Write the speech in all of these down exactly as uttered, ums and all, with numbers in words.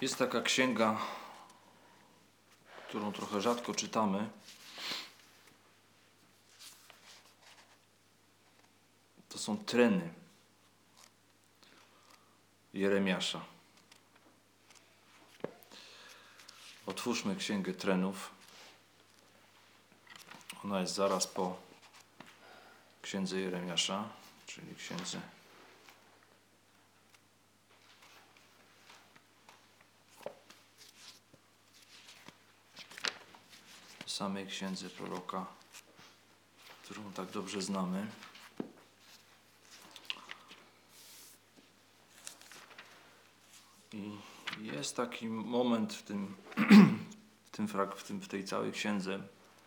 Jest taka księga, którą trochę rzadko czytamy. To są treny Jeremiasza. Otwórzmy Księgę Trenów. Ona jest zaraz po Księdze Jeremiasza, czyli księdze samej księdze proroka, którą tak dobrze znamy. I jest taki moment w tym, w tym, w tym, w tej całej księdze.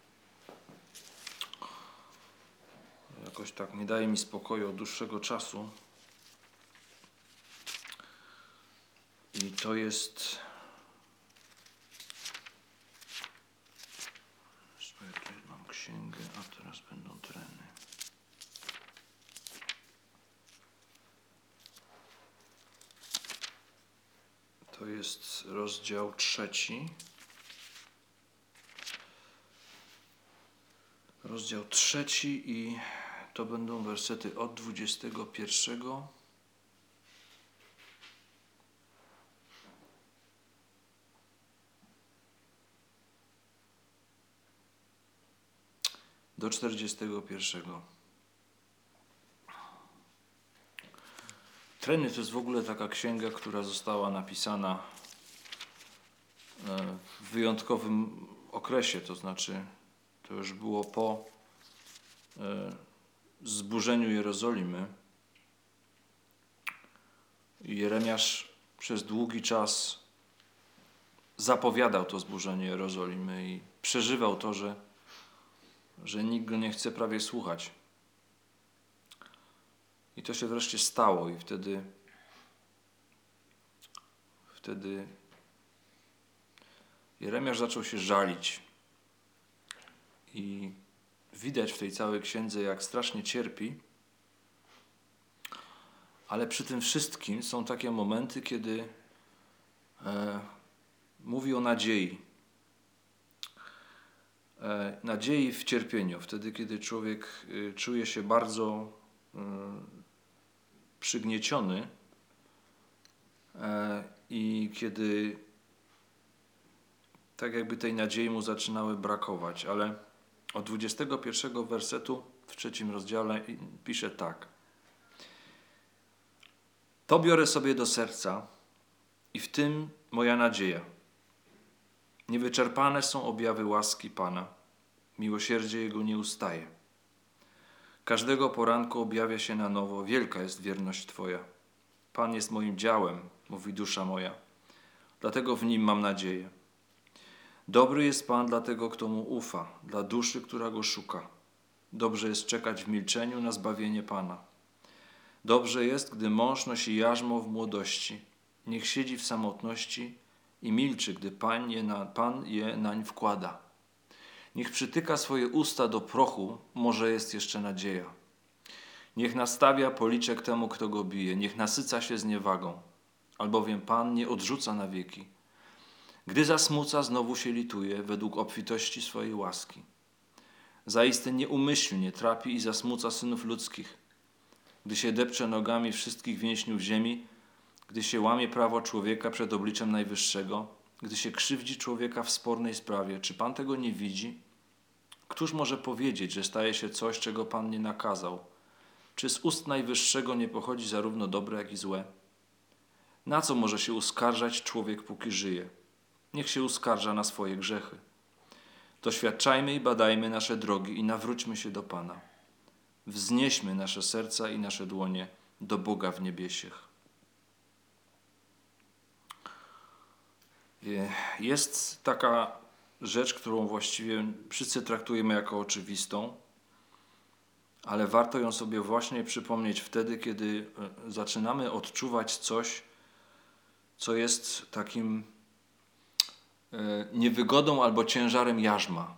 Jakoś tak nie daje mi spokoju od dłuższego czasu. I to jest... Ja mam księgę, a teraz będą treny. To jest rozdział trzeci. Rozdział trzeci i to będą wersety od dwudziestego pierwszego do czterdziestego pierwszego. Treny to jest w ogóle taka księga, która została napisana w wyjątkowym okresie, to znaczy to już było po zburzeniu Jerozolimy. Jeremiasz przez długi czas zapowiadał to zburzenie Jerozolimy i przeżywał to, że, że nikt go nie chce prawie słuchać. I to się wreszcie stało i wtedy wtedy Jeremiasz zaczął się żalić i widać w tej całej księdze, jak strasznie cierpi, ale przy tym wszystkim są takie momenty, kiedy e, mówi o nadziei. E, nadziei w cierpieniu, wtedy kiedy człowiek e, czuje się bardzo e, przygnieciony e, i kiedy tak jakby tej nadziei mu zaczynały brakować, ale od dwudziestego pierwszego wersetu w trzecim rozdziale pisze tak. To biorę sobie do serca i w tym moja nadzieja. Niewyczerpane są objawy łaski Pana. Miłosierdzie Jego nie ustaje. Każdego poranku objawia się na nowo. Wielka jest wierność Twoja. Pan jest moim działem, mówi dusza moja. Dlatego w Nim mam nadzieję. Dobry jest Pan dla tego, kto Mu ufa, dla duszy, która Go szuka. Dobrze jest czekać w milczeniu na zbawienie Pana. Dobrze jest, gdy mąż nosi jarzmo w młodości. Niech siedzi w samotności i milczy, gdy Pan je, na, Pan je nań wkłada. Niech przytyka swoje usta do prochu, może jest jeszcze nadzieja. Niech nastawia policzek temu, kto go bije. Niech nasyca się zniewagą, albowiem Pan nie odrzuca na wieki. Gdy zasmuca, znowu się lituje według obfitości swojej łaski. Zaiste nieumyślnie trapi i zasmuca synów ludzkich. Gdy się depcze nogami wszystkich więźniów ziemi, gdy się łamie prawo człowieka przed obliczem Najwyższego, gdy się krzywdzi człowieka w spornej sprawie, czy Pan tego nie widzi? Któż może powiedzieć, że staje się coś, czego Pan nie nakazał? Czy z ust Najwyższego nie pochodzi zarówno dobre, jak i złe? Na co może się uskarżać człowiek, póki żyje? Niech się uskarża na swoje grzechy. Doświadczajmy i badajmy nasze drogi i nawróćmy się do Pana. Wznieśmy nasze serca i nasze dłonie do Boga w niebiesiech. Jest taka rzecz, którą właściwie wszyscy traktujemy jako oczywistą, ale warto ją sobie właśnie przypomnieć wtedy, kiedy zaczynamy odczuwać coś, co jest takim niewygodą albo ciężarem jarzma.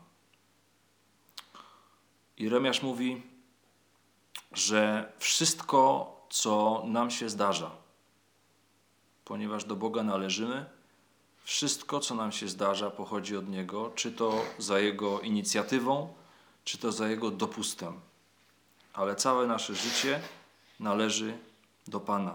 Jeremiasz mówi, że wszystko, co nam się zdarza, ponieważ do Boga należymy, Wszystko, co nam się zdarza, pochodzi od Niego, czy to za Jego inicjatywą, czy to za Jego dopustem. Ale całe nasze życie należy do Pana.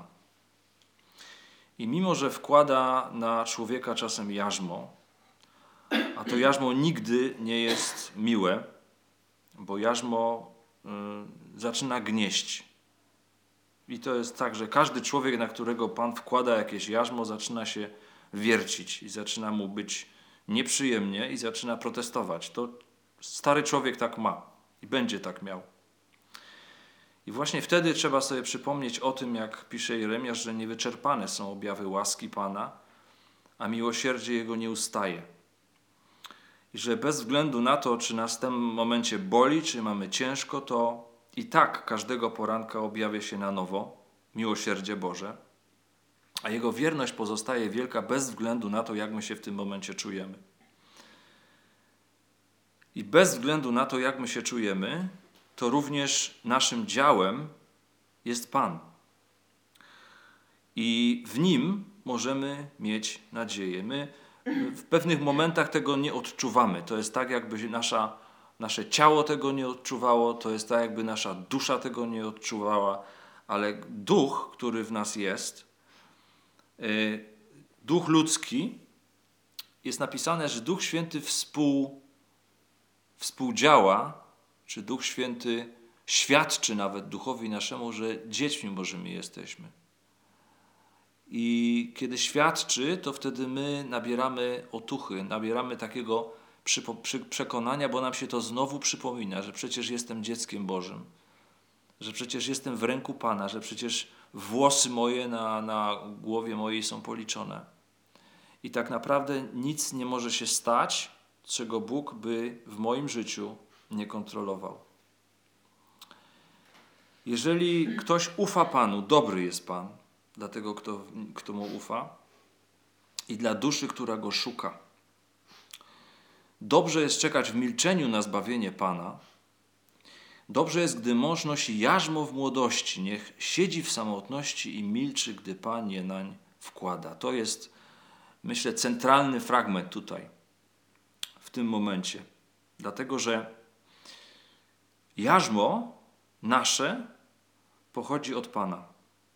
I mimo, że wkłada na człowieka czasem jarzmo, a to jarzmo nigdy nie jest miłe, bo jarzmo y, zaczyna gnieść. I to jest tak, że każdy człowiek, na którego Pan wkłada jakieś jarzmo, zaczyna się wiercić i zaczyna mu być nieprzyjemnie i zaczyna protestować. To stary człowiek tak ma i będzie tak miał. I właśnie wtedy trzeba sobie przypomnieć o tym, jak pisze Jeremiasz, że niewyczerpane są objawy łaski Pana, a miłosierdzie Jego nie ustaje. I że bez względu na to, czy nas w tym momencie boli, czy mamy ciężko, to i tak każdego poranka objawia się na nowo miłosierdzie Boże, a Jego wierność pozostaje wielka bez względu na to, jak my się w tym momencie czujemy. I bez względu na to, jak my się czujemy, to również naszym działem jest Pan. I w Nim możemy mieć nadzieję. My w pewnych momentach tego nie odczuwamy. To jest tak, jakby nasza, nasze ciało tego nie odczuwało, to jest tak, jakby nasza dusza tego nie odczuwała, ale duch, który w nas jest, duch ludzki, jest napisane, że Duch Święty współ, współdziała, czy Duch Święty świadczy nawet duchowi naszemu, że dziećmi Bożymi jesteśmy. I kiedy świadczy, to wtedy my nabieramy otuchy, nabieramy takiego przypo, przy, przekonania, bo nam się to znowu przypomina, że przecież jestem dzieckiem Bożym, że przecież jestem w ręku Pana, że przecież włosy moje na, na głowie mojej są policzone. I tak naprawdę nic nie może się stać, czego Bóg by w moim życiu nie kontrolował. Jeżeli ktoś ufa Panu, dobry jest Pan, dla tego, kto, kto mu ufa i dla duszy, która go szuka. Dobrze jest czekać w milczeniu na zbawienie Pana. Dobrze jest, gdy mąż nosi jarzmo w młodości. Niech siedzi w samotności i milczy, gdy Pan je nań wkłada. To jest, myślę, centralny fragment tutaj, w tym momencie. Dlatego, że jarzmo nasze pochodzi od Pana.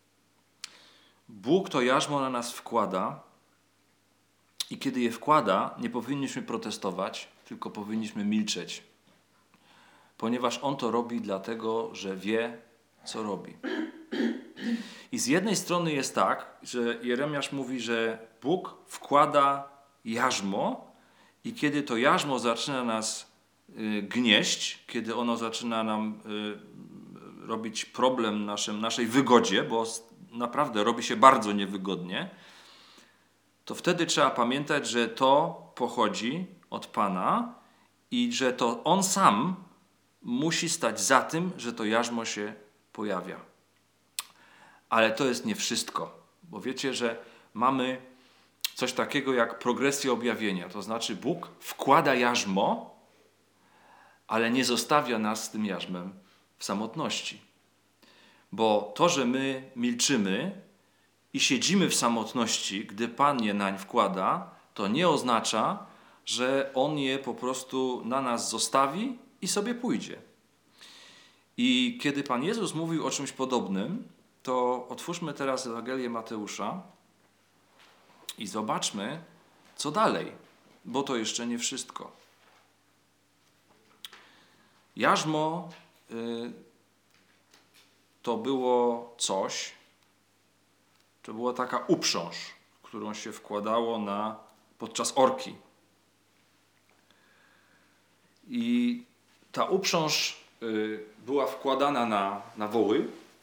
Bóg to jarzmo na nas wkłada i kiedy je wkłada, nie powinniśmy protestować, tylko powinniśmy milczeć. Ponieważ On to robi dlatego, że wie, co robi. I z jednej strony jest tak, że Jeremiasz mówi, że Bóg wkłada jarzmo i kiedy to jarzmo zaczyna nas y, gnieść, kiedy ono zaczyna nam y, robić problem naszym, naszej wygodzie, bo naprawdę robi się bardzo niewygodnie, to wtedy trzeba pamiętać, że to pochodzi od Pana i że to On sam musi stać za tym, że to jarzmo się pojawia. Ale to jest nie wszystko, bo wiecie, że mamy coś takiego jak progresję objawienia, to znaczy Bóg wkłada jarzmo, ale nie zostawia nas z tym jarzmem w samotności. Bo to, że my milczymy i siedzimy w samotności, gdy Pan je nań wkłada, to nie oznacza, że On je po prostu na nas zostawi i sobie pójdzie. I kiedy Pan Jezus mówił o czymś podobnym, to otwórzmy teraz Ewangelię Mateusza i zobaczmy, co dalej, bo to jeszcze nie wszystko. Jarzmo y, to było coś, to była taka uprząż, którą się wkładało na, podczas orki. I ta uprząż y, była wkładana na, na woły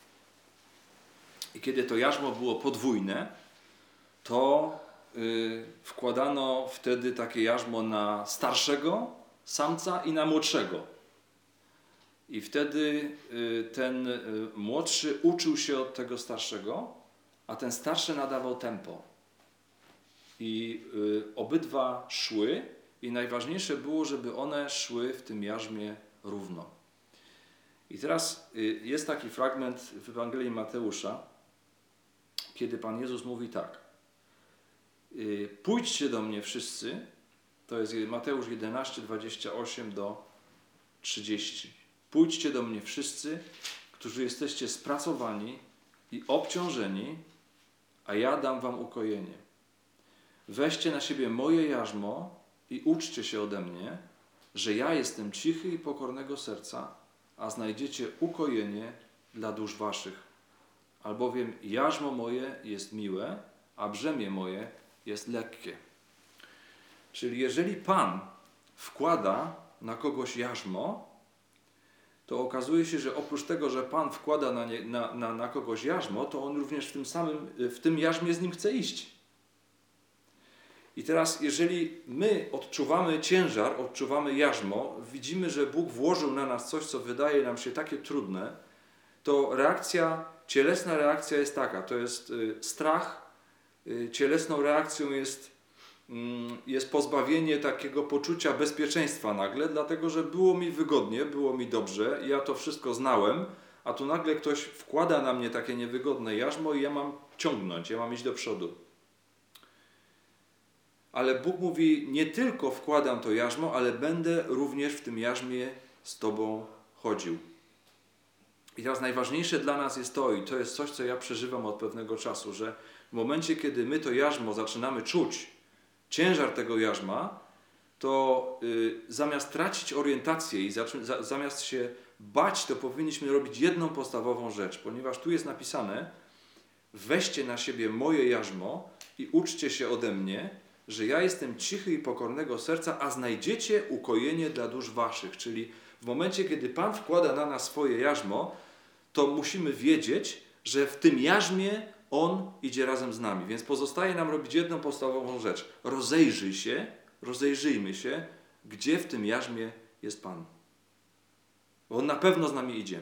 i kiedy to jarzmo było podwójne, to y, wkładano wtedy takie jarzmo na starszego samca i na młodszego. I wtedy y, ten y, młodszy uczył się od tego starszego, a ten starszy nadawał tempo. I y, obydwa szły i najważniejsze było, żeby one szły w tym jarzmie równo. I teraz y, jest taki fragment w Ewangelii Mateusza, kiedy Pan Jezus mówi tak. Pójdźcie do mnie wszyscy, to jest Mateusz jedenaście, dwadzieścia osiem do trzydziestu. Pójdźcie do mnie wszyscy, którzy jesteście spracowani i obciążeni, a ja dam wam ukojenie. Weźcie na siebie moje jarzmo i uczcie się ode mnie, że ja jestem cichy i pokornego serca, a znajdziecie ukojenie dla dusz waszych. Albowiem jarzmo moje jest miłe, a brzemię moje jest lekkie. Czyli jeżeli Pan wkłada na kogoś jarzmo, to okazuje się, że oprócz tego, że Pan wkłada na, nie, na, na, na kogoś jarzmo, to On również w tym samym, w tym jarzmie z nim chce iść. I teraz, jeżeli my odczuwamy ciężar, odczuwamy jarzmo, widzimy, że Bóg włożył na nas coś, co wydaje nam się takie trudne, to reakcja, cielesna reakcja jest taka, to jest y, strach, y, cielesną reakcją jest, y, jest pozbawienie takiego poczucia bezpieczeństwa nagle, dlatego, że było mi wygodnie, było mi dobrze, ja to wszystko znałem, a tu nagle ktoś wkłada na mnie takie niewygodne jarzmo i ja mam ciągnąć, ja mam iść do przodu. Ale Bóg mówi, nie tylko wkładam to jarzmo, ale będę również w tym jarzmie z Tobą chodził. I teraz najważniejsze dla nas jest to, i to jest coś, co ja przeżywam od pewnego czasu, że w momencie, kiedy my to jarzmo zaczynamy czuć, ciężar tego jarzma, to y, zamiast tracić orientację i zaczy, za, zamiast się bać, to powinniśmy robić jedną podstawową rzecz, ponieważ tu jest napisane, weźcie na siebie moje jarzmo i uczcie się ode mnie, że ja jestem cichy i pokornego serca, a znajdziecie ukojenie dla dusz waszych. Czyli w momencie, kiedy Pan wkłada na nas swoje jarzmo, to musimy wiedzieć, że w tym jarzmie On idzie razem z nami. Więc pozostaje nam robić jedną podstawową rzecz. Rozejrzyj się, rozejrzyjmy się, gdzie w tym jarzmie jest Pan. Bo On na pewno z nami idzie.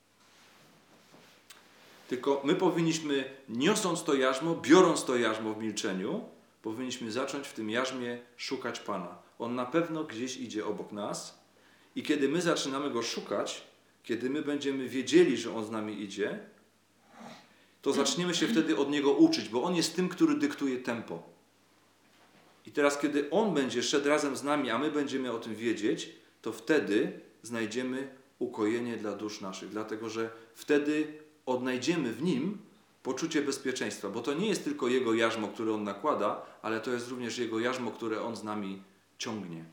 Tylko my powinniśmy, niosąc to jarzmo, biorąc to jarzmo w milczeniu, powinniśmy zacząć w tym jarzmie szukać Pana. On na pewno gdzieś idzie obok nas i kiedy my zaczynamy Go szukać, kiedy my będziemy wiedzieli, że On z nami idzie, to zaczniemy się wtedy od Niego uczyć, bo On jest tym, który dyktuje tempo. I teraz, kiedy On będzie szedł razem z nami, a my będziemy o tym wiedzieć, to wtedy znajdziemy ukojenie dla dusz naszych, dlatego że wtedy odnajdziemy w Nim poczucie bezpieczeństwa, bo to nie jest tylko Jego jarzmo, które On nakłada, ale to jest również Jego jarzmo, które On z nami ciągnie.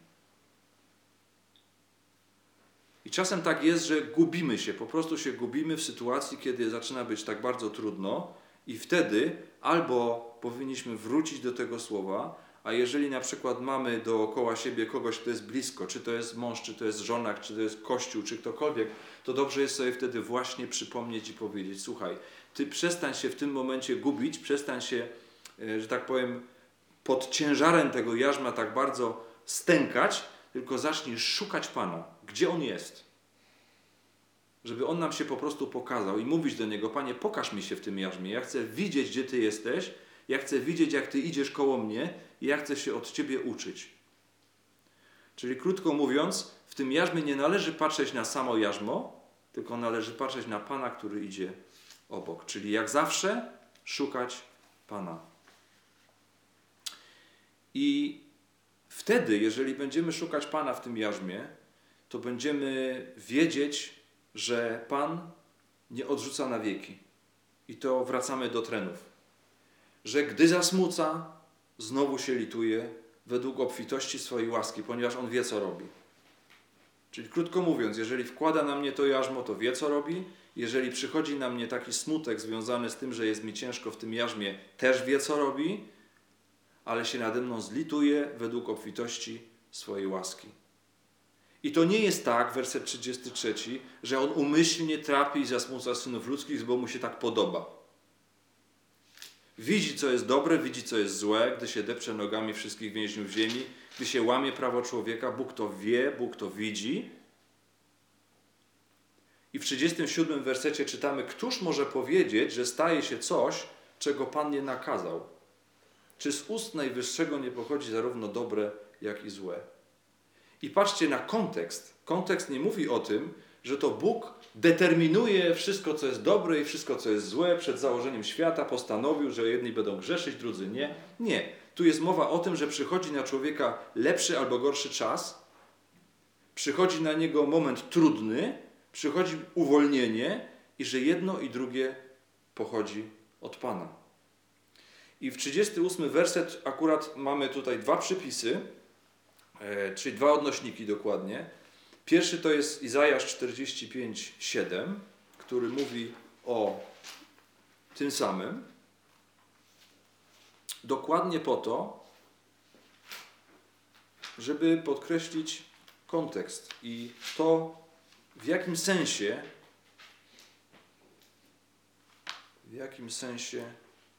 I czasem tak jest, że gubimy się, po prostu się gubimy w sytuacji, kiedy zaczyna być tak bardzo trudno i wtedy albo powinniśmy wrócić do tego słowa, a jeżeli na przykład mamy dookoła siebie kogoś, kto jest blisko, czy to jest mąż, czy to jest żona, czy to jest kościół, czy ktokolwiek, to dobrze jest sobie wtedy właśnie przypomnieć i powiedzieć, słuchaj, ty przestań się w tym momencie gubić, przestań się, że tak powiem, pod ciężarem tego jarzma tak bardzo stękać, tylko zacznij szukać Pana, gdzie On jest. Żeby On nam się po prostu pokazał i mówić do Niego, Panie, pokaż mi się w tym jarzmie, ja chcę widzieć, gdzie Ty jesteś, ja chcę widzieć, jak Ty idziesz koło mnie i ja chcę się od Ciebie uczyć. Czyli krótko mówiąc, w tym jarzmie nie należy patrzeć na samo jarzmo, tylko należy patrzeć na Pana, który idzie obok. Czyli jak zawsze szukać Pana. I wtedy, jeżeli będziemy szukać Pana w tym jarzmie, to będziemy wiedzieć, że Pan nie odrzuca na wieki. I to wracamy do trenów. Że gdy zasmuca, znowu się lituje według obfitości swojej łaski, ponieważ On wie, co robi. Czyli krótko mówiąc, jeżeli wkłada na mnie to jarzmo, to wie, co robi. Jeżeli przychodzi na mnie taki smutek związany z tym, że jest mi ciężko w tym jarzmie, też wie, co robi, ale się nade mną zlituje według obfitości swojej łaski. I to nie jest tak, werset trzydziesty trzeci, że On umyślnie trapi i zasmuca synów ludzkich, bo Mu się tak podoba. Widzi, co jest dobre, widzi, co jest złe, gdy się depcze nogami wszystkich więźniów ziemi, gdy się łamie prawo człowieka, Bóg to wie, Bóg to widzi. I w trzydziestym siódmym wersecie czytamy, któż może powiedzieć, że staje się coś, czego Pan nie nakazał? Czy z ust Najwyższego nie pochodzi zarówno dobre, jak i złe? I patrzcie na kontekst. Kontekst nie mówi o tym, że to Bóg determinuje wszystko, co jest dobre i wszystko, co jest złe. Przed założeniem świata postanowił, że jedni będą grzeszyć, drudzy nie. Nie. Tu jest mowa o tym, że przychodzi na człowieka lepszy albo gorszy czas, przychodzi na niego moment trudny, przychodzi uwolnienie i że jedno i drugie pochodzi od Pana. I w trzydziesty ósmy werset akurat mamy tutaj dwa przypisy, e, czyli dwa odnośniki dokładnie. Pierwszy to jest Izajasz czterdzieści pięć, siedem, który mówi o tym samym. Dokładnie po to, żeby podkreślić kontekst i to, w jakim sensie w jakim sensie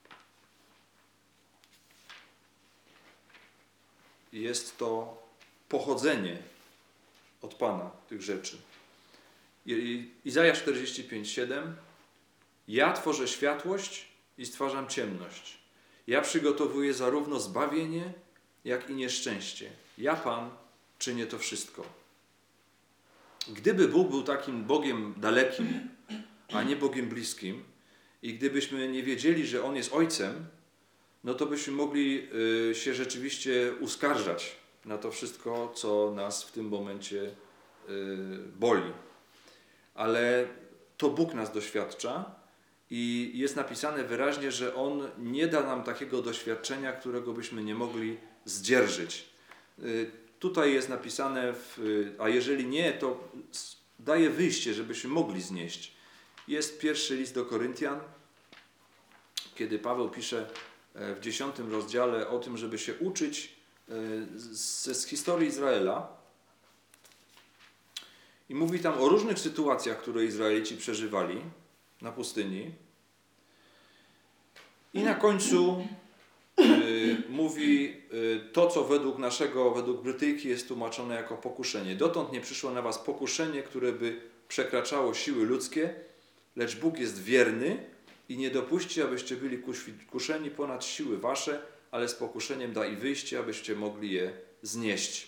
jest to pochodzenie od Pana tych rzeczy. Izajasz czterdzieści pięć, siedem. Ja tworzę światłość i stwarzam ciemność. Ja przygotowuję zarówno zbawienie, jak i nieszczęście. Ja, Pan, czynię to wszystko. Gdyby Bóg był takim Bogiem dalekim, a nie Bogiem bliskim, i gdybyśmy nie wiedzieli, że On jest Ojcem, no to byśmy mogli y, się rzeczywiście uskarżać na to wszystko, co nas w tym momencie y, boli. Ale to Bóg nas doświadcza i jest napisane wyraźnie, że On nie da nam takiego doświadczenia, którego byśmy nie mogli zdzierżyć. Y, tutaj jest napisane, w, a jeżeli nie, to daje wyjście, żebyśmy mogli znieść. Jest pierwszy list do Koryntian, kiedy Paweł pisze w dziesiątym rozdziale o tym, żeby się uczyć z, z historii Izraela. I mówi tam o różnych sytuacjach, które Izraelici przeżywali na pustyni. I na końcu y, mówi y, to, co według naszego, według Brytyjki jest tłumaczone jako pokuszenie. Dotąd nie przyszło na was pokuszenie, które by przekraczało siły ludzkie, lecz Bóg jest wierny i nie dopuści, abyście byli kuszeni ponad siły wasze, ale z pokuszeniem da i wyjście, abyście mogli je znieść.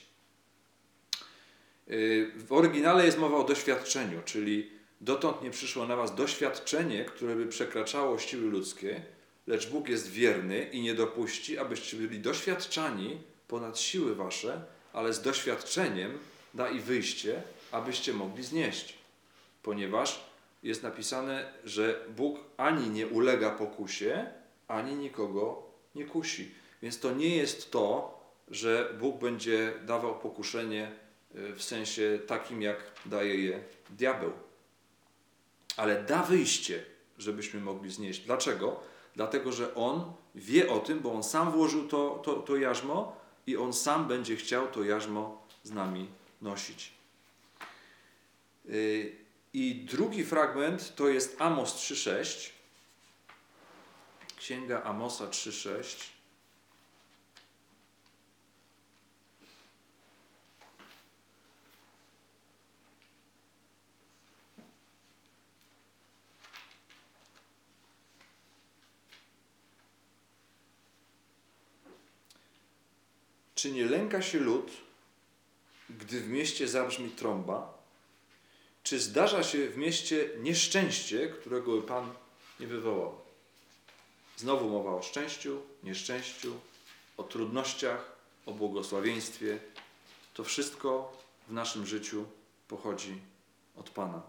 W oryginale jest mowa o doświadczeniu, czyli dotąd nie przyszło na was doświadczenie, które by przekraczało siły ludzkie, lecz Bóg jest wierny i nie dopuści, abyście byli doświadczani ponad siły wasze, ale z doświadczeniem da i wyjście, abyście mogli znieść. Ponieważ jest napisane, że Bóg ani nie ulega pokusie, ani nikogo nie kusi. Więc to nie jest to, że Bóg będzie dawał pokuszenie w sensie takim, jak daje je diabeł. Ale da wyjście, żebyśmy mogli znieść. Dlaczego? Dlatego, że On wie o tym, bo On sam włożył to, to, to jarzmo i On sam będzie chciał to jarzmo z nami nosić. I drugi fragment to jest Amos trzy sześć. Księga Amosa trzy sześć. Czy nie lęka się lud, gdy w mieście zabrzmi trąba? Czy zdarza się w mieście nieszczęście, którego by Pan nie wywołał? Znowu mowa o szczęściu, nieszczęściu, o trudnościach, o błogosławieństwie. To wszystko w naszym życiu pochodzi od Pana.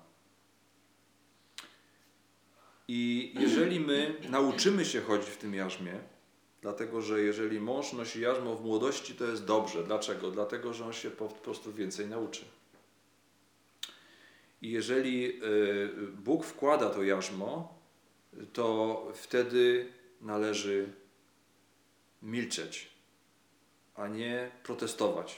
I jeżeli my nauczymy się chodzić w tym jarzmie, dlatego że jeżeli mąż nosi jarzmo w młodości, to jest dobrze. Dlaczego? Dlatego, że on się po prostu więcej nauczy. I jeżeli Bóg wkłada to jarzmo, to wtedy należy milczeć, a nie protestować.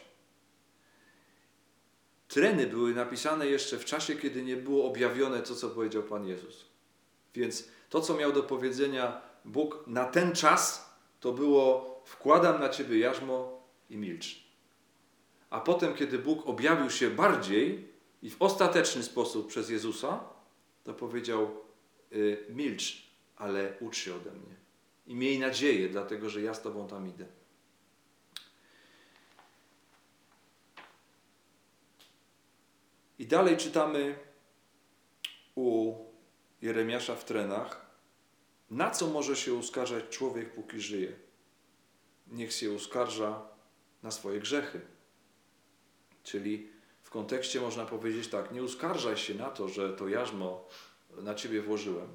Treny były napisane jeszcze w czasie, kiedy nie było objawione to, co powiedział Pan Jezus. Więc to, co miał do powiedzenia Bóg na ten czas, to było: wkładam na ciebie jarzmo i milcz. A potem, kiedy Bóg objawił się bardziej i w ostateczny sposób przez Jezusa, to powiedział: y, milcz, ale ucz się ode mnie. I miej nadzieję, dlatego że ja z tobą tam idę. I dalej czytamy u Jeremiasza w Trenach: na co może się uskarżać człowiek, póki żyje? niech się uskarża na swoje grzechy. Czyli w kontekście można powiedzieć tak, nie uskarżaj się na to, że to jarzmo na ciebie włożyłem,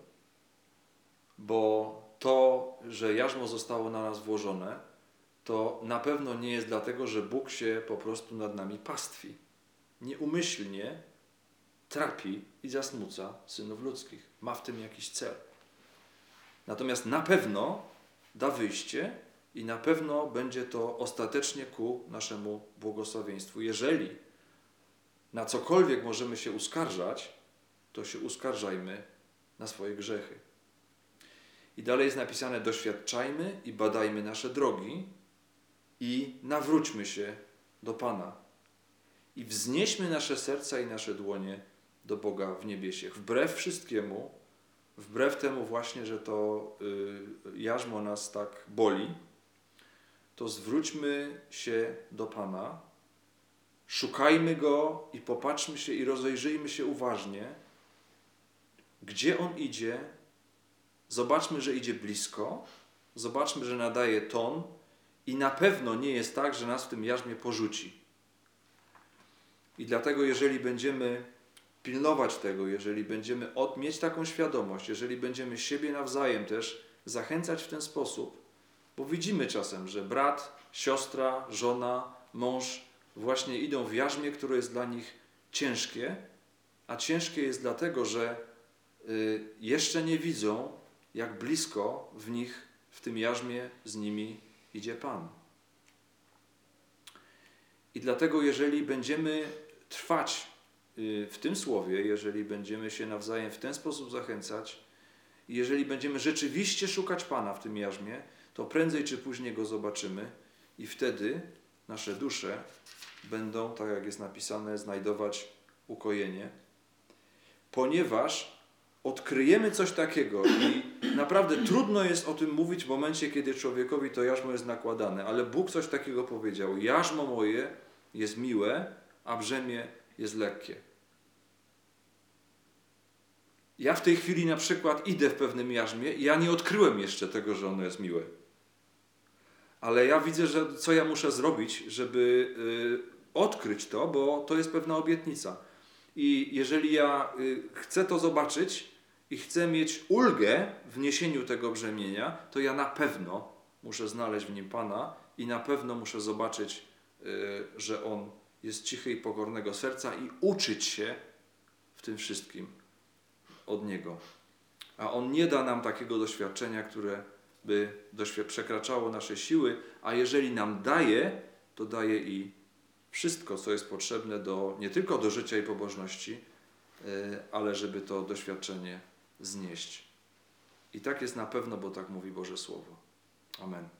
bo to, że jarzmo zostało na nas włożone, to na pewno nie jest dlatego, że Bóg się po prostu nad nami pastwi. Nieumyślnie trapi i zasmuca synów ludzkich. Ma w tym jakiś cel. Natomiast na pewno da wyjście i na pewno będzie to ostatecznie ku naszemu błogosławieństwu. Jeżeli na cokolwiek możemy się uskarżać, to się uskarżajmy na swoje grzechy. I dalej jest napisane: doświadczajmy i badajmy nasze drogi i nawróćmy się do Pana. I wznieśmy nasze serca i nasze dłonie do Boga w niebiesiech. Wbrew wszystkiemu, wbrew temu właśnie, że to y, jarzmo nas tak boli, to zwróćmy się do Pana, szukajmy Go i popatrzmy się i rozejrzyjmy się uważnie, gdzie On idzie. Zobaczmy, że idzie blisko, zobaczmy, że nadaje ton i na pewno nie jest tak, że nas w tym jarzmie porzuci. I dlatego, jeżeli będziemy pilnować tego, jeżeli będziemy od, mieć taką świadomość, jeżeli będziemy siebie nawzajem też zachęcać w ten sposób, bo widzimy czasem, że brat, siostra, żona, mąż właśnie idą w jarzmie, które jest dla nich ciężkie, a ciężkie jest dlatego, że y, jeszcze nie widzą, jak blisko w nich, w tym jarzmie z nimi idzie Pan. I dlatego, jeżeli będziemy trwać w tym słowie, jeżeli będziemy się nawzajem w ten sposób zachęcać i jeżeli będziemy rzeczywiście szukać Pana w tym jarzmie, to prędzej czy później Go zobaczymy i wtedy nasze dusze będą, tak jak jest napisane, znajdować ukojenie, ponieważ odkryjemy coś takiego i naprawdę trudno jest o tym mówić w momencie, kiedy człowiekowi to jarzmo jest nakładane, ale Bóg coś takiego powiedział: jarzmo moje jest miłe, a brzemię jest lekkie. Ja w tej chwili na przykład idę w pewnym jarzmie i ja nie odkryłem jeszcze tego, że ono jest miłe. Ale ja widzę, że co ja muszę zrobić, żeby y, odkryć to, bo to jest pewna obietnica. I jeżeli ja y, chcę to zobaczyć i chcę mieć ulgę w niesieniu tego brzemienia, to ja na pewno muszę znaleźć w nim Pana i na pewno muszę zobaczyć, y, że On jest cichy i pokornego serca i uczyć się w tym wszystkim od Niego. A On nie da nam takiego doświadczenia, które by doświ- przekraczało nasze siły, a jeżeli nam daje, to daje i wszystko, co jest potrzebne do, nie tylko do życia i pobożności, ale żeby to doświadczenie znieść. I tak jest na pewno, bo tak mówi Boże Słowo. Amen.